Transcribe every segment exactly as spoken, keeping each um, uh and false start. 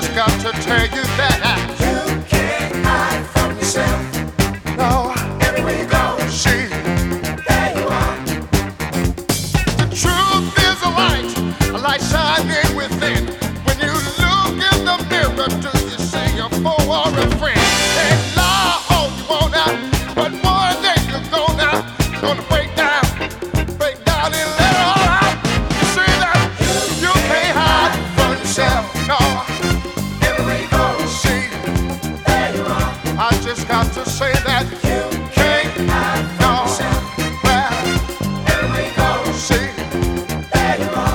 just got to tell you that You can't hide from yourself. no, Everywhere you go, see, there you are. the truth is a light, a light shining within. When you look in the mirror, do you see a foe or a friend? Can't lie all you want out, but one day you're gonna, gonna break down, break down and let it all out. You see that you can't hide from yourself, no. Everywhere you go, See, there you are. I just got to say that You can't hide from no. yourself. Well, Everywhere you go, see, there you are.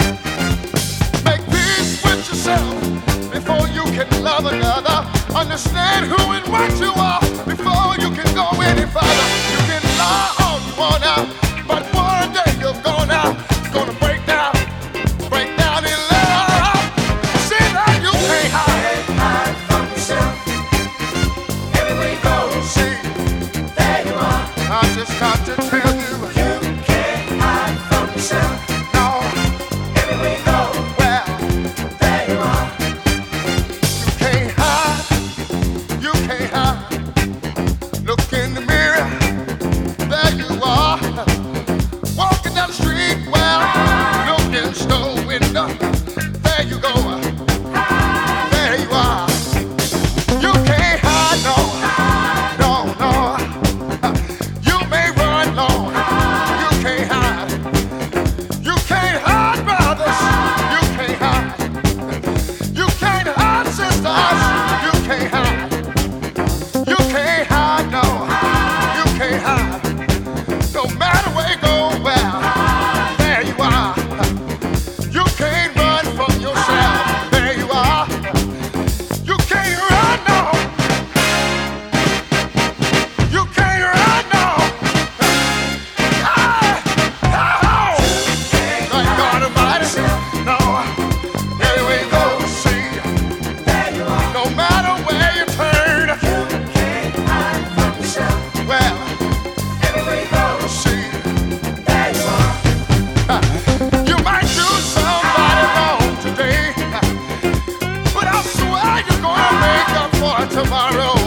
make peace with yourself before you can love another. Understand who and what you are before you can go any further. You can lie all you want out, but one day you're gonna, gonna break down, break down and let it all out. See that you can't hide. Can't hide from yourself. Everywhere you go, See, there you are. I just got to tell you, You can't hide from yourself. no, Everywhere you go, well, there you are. you can't hide, you can't hide. Look in the mirror, there you are. Walking down the street, well, look in the store window, there you go, there you are. You can't hide, no, no, no. You may run long, you can't hide. You can't hide, brothers, you can't hide. You can't hide, sisters, you can't hide. You can't hide, no, you can't hide. No matter where you go, well, there you are. You can't run from yourself, there you are. You can't run, no. You can't run, no. Ah, ah, thank God Almighty, no. Anyway, you go, see, There you are. no matter where you turn, You can't hide from yourself. well, Everywhere you go, see, there you are. you might do somebody wrong today, but I swear you're gonna make up for it tomorrow.